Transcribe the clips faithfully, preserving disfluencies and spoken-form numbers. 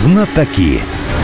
Знатоки.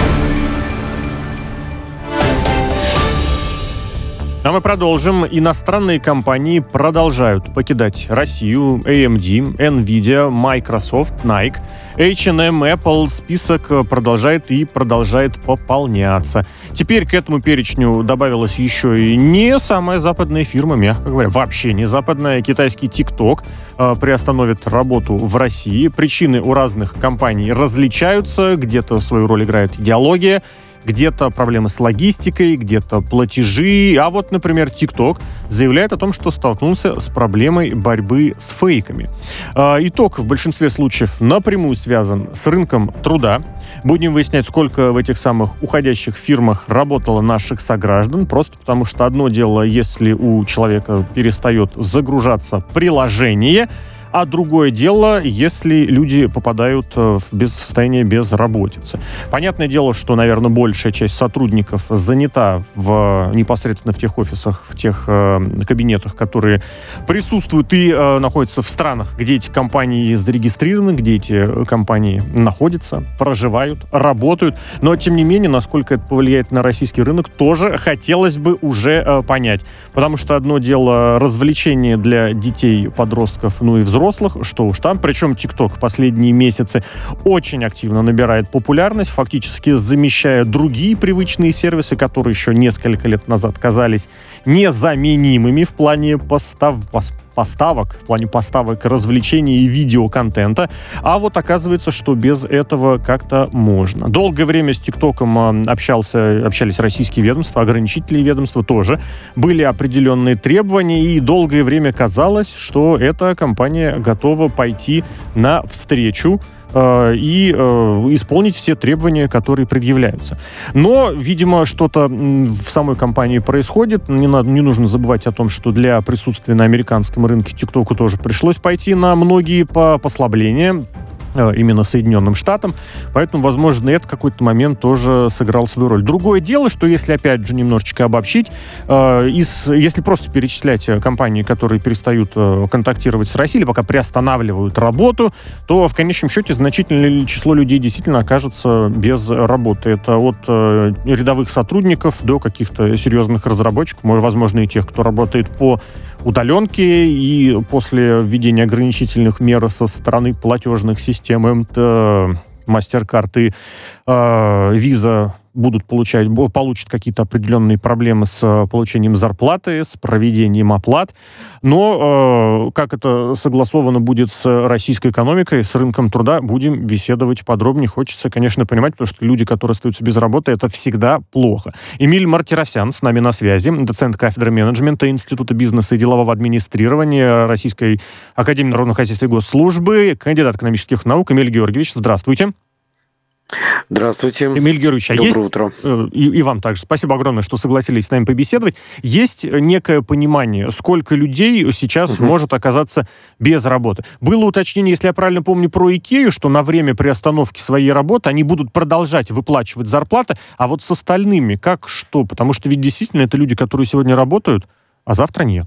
А мы продолжим. Иностранные компании продолжают покидать Россию. эй эм ди, Nvidia, Microsoft, Nike, эйч энд эм, Apple. Список продолжает и продолжает пополняться. Теперь к этому перечню добавилась еще и не самая западная фирма, мягко говоря, вообще не западная. Китайский TikTok э, приостановит работу в России. Причины у разных компаний различаются. Где-то свою роль играет идеология, где-то проблемы с логистикой, где-то платежи. А вот, например, TikTok заявляет о том, что столкнулся с проблемой борьбы с фейками. Э, итог в большинстве случаев напрямую связан с рынком труда. Будем выяснять, сколько в этих самых уходящих фирмах работало наших сограждан. Просто потому, что одно дело, если у человека перестает загружаться приложение, а другое дело, если люди попадают в состояние безработицы. Понятное дело, что, наверное, большая часть сотрудников занята в, непосредственно в тех офисах, в тех э, кабинетах, которые присутствуют и э, находятся в странах, где эти компании зарегистрированы, где эти компании находятся, проживают, работают. Но, тем не менее, насколько это повлияет на российский рынок, тоже хотелось бы уже э, понять. Потому что одно дело развлечение для детей, подростков, ну и взрослых, взрослых, что уж там. Причем TikTok в последние месяцы очень активно набирает популярность, фактически замещая другие привычные сервисы, которые еще несколько лет назад казались незаменимыми в плане постав... поставок, в плане поставок развлечений и видеоконтента. А вот оказывается, что без этого как-то можно. Долгое время с TikTok'ом общался, общались российские ведомства, ограничительные ведомства тоже. Были определенные требования, и долгое время казалось, что эта компания готова пойти навстречу э, и э, исполнить все требования, которые предъявляются. Но, видимо, что-то в самой компании происходит. Не, надо, не нужно забывать о том, что для присутствия на американском рынке TikTok'у тоже пришлось пойти на многие послабления, именно Соединенным Штатам. Поэтому, возможно, это в какой-то момент тоже сыграл свою роль. Другое дело, что если, опять же, немножечко обобщить, э, из, если просто перечислять компании, которые перестают э, контактировать с Россией, или пока приостанавливают работу, то в конечном счете значительное число людей действительно окажется без работы. Это от э, рядовых сотрудников до каких-то серьезных разработчиков, возможно, и тех, кто работает по удаленке, и после введения ограничительных мер со стороны платежных систем эм тэ, MasterCard и э, Visa будут получать, получат какие-то определенные проблемы с получением зарплаты, с проведением оплат. Но э, как это согласовано будет с российской экономикой, с рынком труда, будем беседовать подробнее. Хочется, конечно, понимать, потому что люди, которые остаются без работы, это всегда плохо. Эмиль Мартиросян с нами на связи, доцент кафедры менеджмента Института бизнеса и делового администрирования Российской академии народного хозяйства и госслужбы, кандидат экономических наук. Эмиль Георгиевич, здравствуйте. Здравствуйте. Эмиль Георгиевич, а Доброе есть... утро. И, и вам также. Спасибо огромное, что согласились с нами побеседовать. Есть некое понимание, сколько людей сейчас угу. может оказаться без работы? Было уточнение, если я правильно помню, про Икею, что на время приостановки своей работы они будут продолжать выплачивать зарплаты, а вот с остальными как что? Потому что ведь действительно это люди, которые сегодня работают, а завтра нет.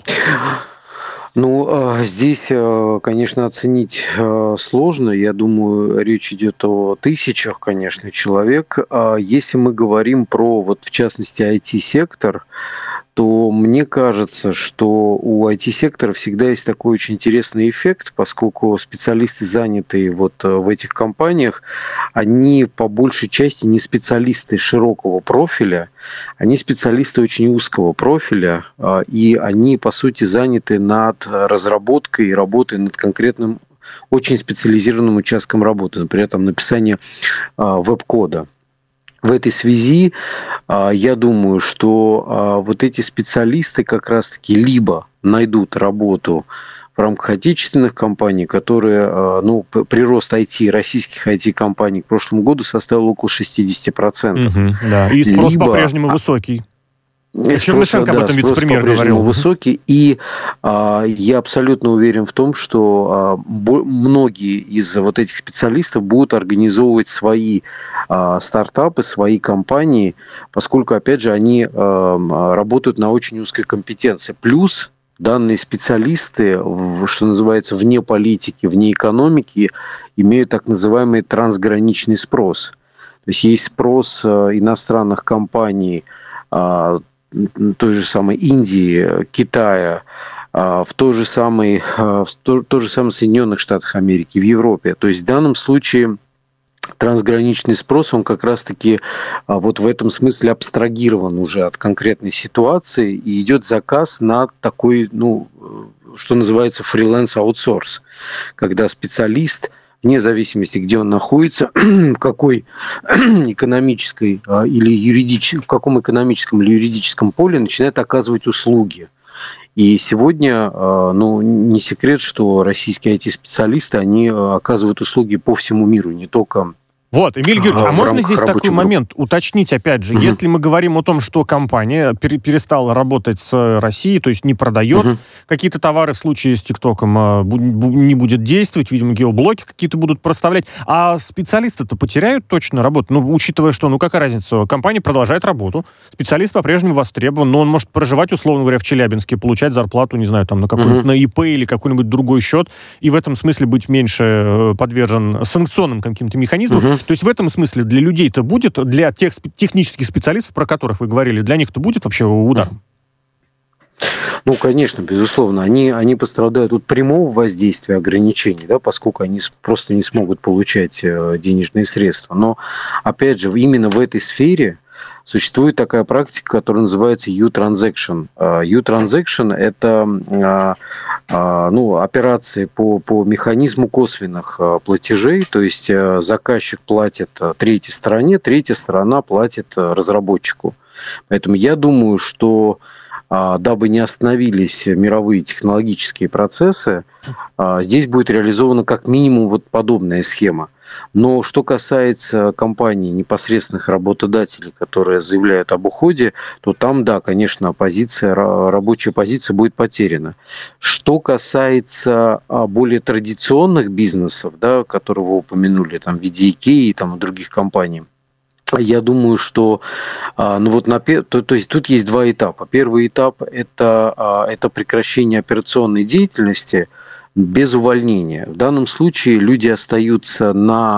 Ну, здесь, конечно, оценить сложно. Я думаю, речь идет о тысячах, конечно, человек. Если мы говорим про, вот, в частности, ай ти-сектор, то мне кажется, что у ай ти-сектора всегда есть такой очень интересный эффект, поскольку специалисты, занятые вот в этих компаниях, они по большей части не специалисты широкого профиля, они специалисты очень узкого профиля, и они, по сути, заняты над разработкой и работой над конкретным очень специализированным участком работы, например, там, написание веб-кода. В этой связи я думаю, что вот эти специалисты как раз-таки либо найдут работу в рамках отечественных компаний, которые, ну, прирост ай ти, российских ай ти-компаний к прошлому году составил около шестьдесят процентов. Угу, да. И спрос либо... по-прежнему высокий. Чернышенко об этом вице-премьер говорил. Высокий, и а, я абсолютно уверен в том, что а, бо- многие из вот этих специалистов будут организовывать свои а, стартапы, свои компании, поскольку, опять же, они а, работают на очень узкой компетенции. Плюс данные специалисты, что называется, вне политики, вне экономики, имеют так называемый трансграничный спрос. есть есть спрос иностранных компаний той же самой Индии, Китая, в той же самой, в той, той же самой Соединенных Штатах Америки, в Европе. То есть в данном случае трансграничный спрос, он как раз-таки вот в этом смысле абстрагирован уже от конкретной ситуации, и идет заказ на такой, ну, что называется, фриланс-аутсорс, когда специалист, вне зависимости, где он находится, в какой экономической или юридическом, в каком экономическом или юридическом поле, начинает оказывать услуги. И сегодня, ну, не секрет, что российские ай ти-специалисты, они оказывают услуги по всему миру, не только... Вот, Эмиль Георгиевич, а, а можно здесь такой группы. момент уточнить, опять же, угу. если мы говорим о том, что компания пер- перестала работать с Россией, то есть не продает угу. какие-то товары, в случае с ТикТоком а, бу- бу- не будет действовать, видимо, геоблоки какие-то будут проставлять, а специалисты-то потеряют точно работу? Ну, учитывая, что, ну, какая разница, компания продолжает работу, специалист по-прежнему востребован, но он может проживать, условно говоря, в Челябинске, получать зарплату, не знаю, там, на какой-нибудь, угу. на ИП или какой-нибудь другой счет, и в этом смысле быть меньше подвержен санкционным каким-то механизмам. Угу. То есть в этом смысле для людей-то будет, для тех технических специалистов, про которых вы говорили, для них-то будет вообще удар? Ну, конечно, безусловно. Они, они пострадают от прямого воздействия ограничений, да, поскольку они просто не смогут получать денежные средства. Но, опять же, именно в этой сфере существует такая практика, которая называется U-Transaction. U-Transaction – это ну, операции по, по механизму косвенных платежей, то есть заказчик платит третьей стороне, третья сторона платит разработчику. Поэтому я думаю, что дабы не остановились мировые технологические процессы, здесь будет реализована как минимум вот подобная схема. Но что касается компаний, непосредственных работодателей, которые заявляют об уходе, то там, да, конечно, позиция, рабочая позиция будет потеряна. Что касается более традиционных бизнесов, да, которые вы упомянули, там, в виде Икеи и там, других компаний, я думаю, что ну вот на, то, то есть тут есть два этапа. Первый этап – это, это прекращение операционной деятельности без увольнения. В данном случае люди остаются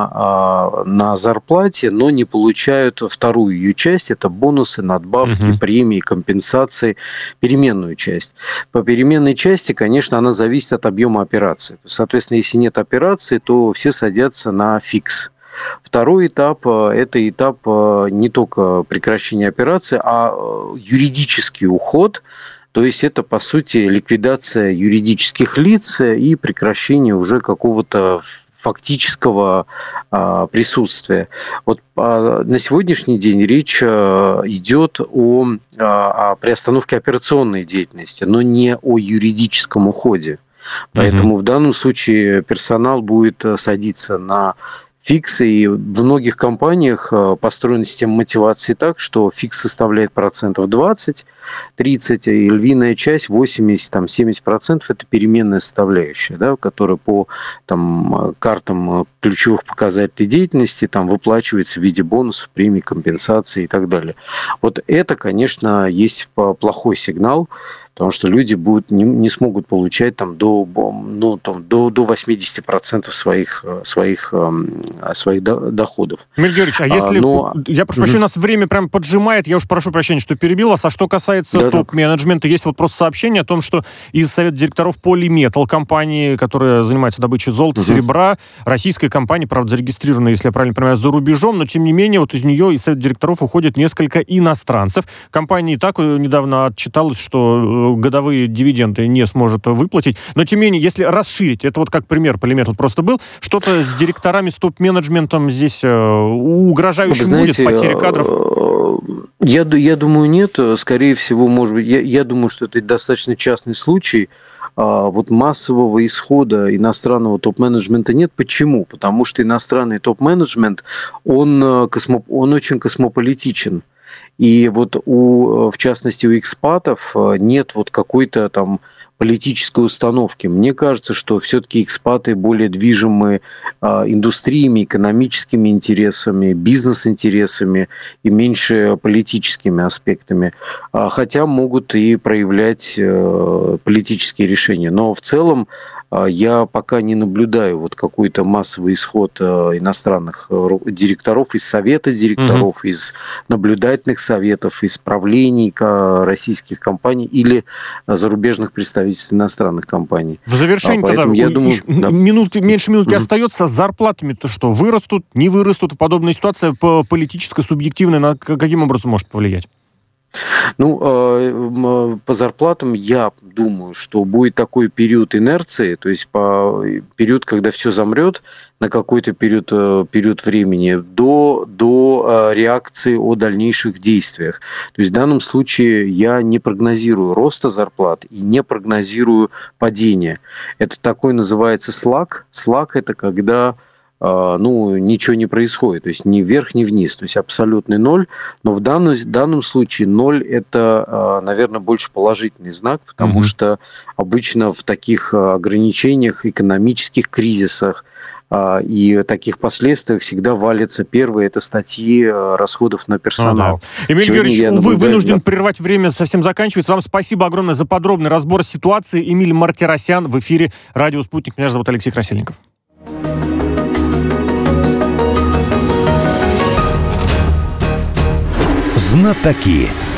на, на зарплате, но не получают вторую ее часть. Это бонусы, надбавки, uh-huh. премии, компенсации, переменную часть. По переменной части, конечно, она зависит от объема операции. Соответственно, если нет операции, то все садятся на фикс. Второй этап – это этап не только прекращения операции, а юридический уход. То есть это, по сути, ликвидация юридических лиц и прекращение уже какого-то фактического а, присутствия. Вот а, на сегодняшний день речь а, идет о, а, о приостановке операционной деятельности, но не о юридическом уходе. Поэтому mm-hmm. в данном случае персонал будет садиться на фиксы, и в многих компаниях построена система мотивации так, что фикс составляет процентов двадцать-тридцать, и львиная часть восемьдесят-семьдесят процентов это переменная составляющая, да, которая по там, картам ключевых показателей деятельности там, выплачивается в виде бонусов, премий, компенсаций и так далее. Вот это, конечно, есть плохой сигнал, потому что люди будут, не, не смогут получать там, до, ну, там, до, до восемьдесят процентов своих, своих, своих доходов. Эмиль Георгиевич, а если... А, но... Я прошу прощения, mm-hmm. у нас время прям поджимает, я уж прошу прощения, что перебил вас. А что касается да, топ-менеджмента, есть вот просто сообщение о том, что из совета директоров Polymetal, компании, которая занимается добычей золота, mm-hmm. серебра, российская компания, правда, зарегистрирована, если я правильно понимаю, за рубежом, но тем не менее вот из нее, из совета директоров уходит несколько иностранцев. Компания и так недавно отчиталась, что годовые дивиденды не сможет выплатить. Но, тем не менее, если расширить, это вот как пример Polymetal просто был, что-то с директорами, с топ-менеджментом здесь э, угрожающим знаете, будет, потеря кадров? Я, я думаю, нет. Скорее всего, может быть, я, я думаю, что это достаточно частный случай. А, вот массового исхода иностранного топ-менеджмента нет. Почему? Потому что иностранный топ-менеджмент, он, космо, он очень космополитичен. И вот у, в частности, у экспатов нет вот какой-то там политической установки. Мне кажется, что все-таки экспаты более движимы а, индустриями, экономическими интересами, бизнес-интересами и меньше политическими аспектами. А, хотя могут и проявлять а, политические решения. Но в целом я пока не наблюдаю вот какой-то массовый исход иностранных директоров из совета директоров, угу. из наблюдательных советов, из правлений российских компаний или зарубежных представительств иностранных компаний. В завершении а, тогда, я думаю, да. минут, меньше минутки угу. остается. С зарплатами-то что, вырастут, не вырастут? Подобная ситуация по политической, субъективной, на каким образом может повлиять? Ну, по зарплатам я думаю, что будет такой период инерции, то есть по период, когда все замрет на какой-то период, период времени до, до реакции о дальнейших действиях. То есть в данном случае я не прогнозирую роста зарплат и не прогнозирую падения. Это такой называется слаг. Слаг – это когда ну, ничего не происходит, то есть ни вверх, ни вниз, то есть абсолютный ноль, но в данном, в данном случае ноль – это, наверное, больше положительный знак, потому mm-hmm. что обычно в таких ограничениях, экономических кризисах и таких последствиях всегда валятся первые, это статьи расходов на персонал. А, да. Эмиль Сегодня Георгиевич, увы, наблюдаю... вынужден прервать, время совсем заканчивается. Вам спасибо огромное за подробный разбор ситуации. Эмиль Мартиросян в эфире «Радио Спутник». Меня зовут Алексей Красильников. Знатоки.